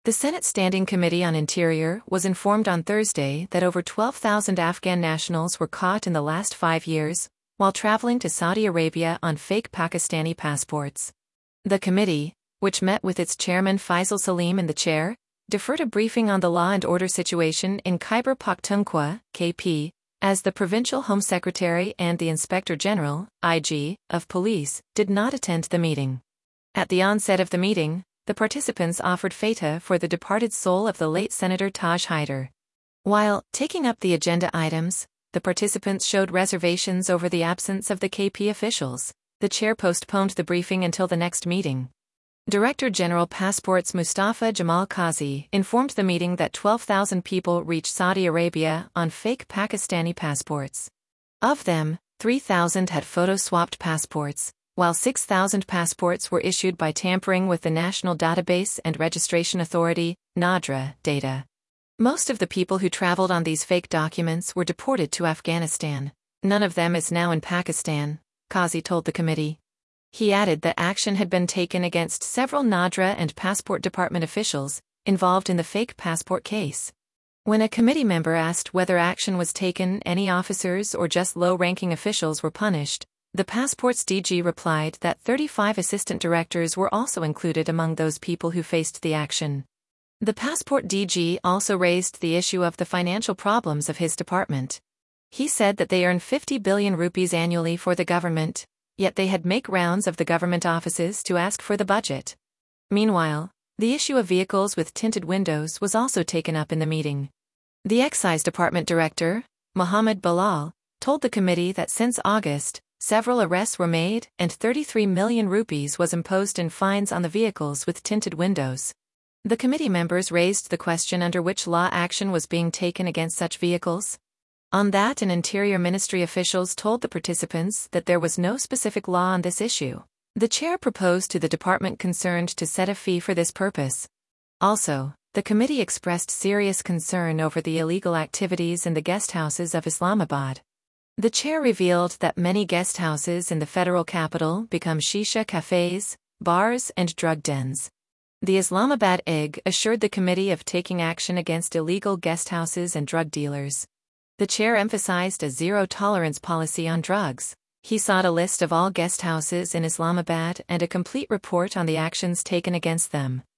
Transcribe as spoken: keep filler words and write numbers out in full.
The Senate Standing Committee on Interior was informed on Thursday that over twelve thousand Afghan nationals were caught in the last five years while traveling to Saudi Arabia on fake Pakistani passports. The committee, which met with its chairman Faisal Salim in the chair, deferred a briefing on the law and order situation in Khyber Pakhtunkhwa, K P, as the Provincial Home Secretary and the Inspector General, I G, of Police did not attend the meeting. At the onset of the meeting, the participants offered feta for the departed soul of the late Senator Taj Haider. While taking up the agenda items, the participants showed reservations over the absence of the K P officials. The chair postponed the briefing until the next meeting. Director General Passports Mustafa Jamal Qazi informed the meeting that twelve thousand people reached Saudi Arabia on fake Pakistani passports. Of them, three thousand had photo-swapped passports, while six thousand passports were issued by tampering with the National Database and Registration Authority, NADRA, data. Most of the people who traveled on these fake documents were deported to Afghanistan. None of them is now in Pakistan, Qazi told the committee. He added that action had been taken against several NADRA and Passport Department officials involved in the fake passport case. When a committee member asked whether action was taken, any officers or just low-ranking officials were punished, the Passports D G replied that thirty-five assistant directors were also included among those people who faced the action. The Passport D G also raised the issue of the financial problems of his department. He said that they earn fifty billion rupees annually for the government, yet they had make rounds of the government offices to ask for the budget. Meanwhile, the issue of vehicles with tinted windows was also taken up in the meeting. The Excise Department Director, Mohammed Bilal, told the committee that since August, several arrests were made and thirty-three million rupees was imposed in fines on the vehicles with tinted windows. The committee members raised the question under which law action was being taken against such vehicles. On that, an Interior Ministry officials told the participants that there was no specific law on this issue. The chair proposed to the department concerned to set a fee for this purpose. Also, the committee expressed serious concern over the illegal activities in the guest houses of Islamabad. The chair revealed that many guest houses in the federal capital become shisha cafes, bars, and drug dens. The Islamabad E G assured the committee of taking action against illegal guest houses and drug dealers. The chair emphasized a zero-tolerance policy on drugs. He sought a list of all guest houses in Islamabad and a complete report on the actions taken against them.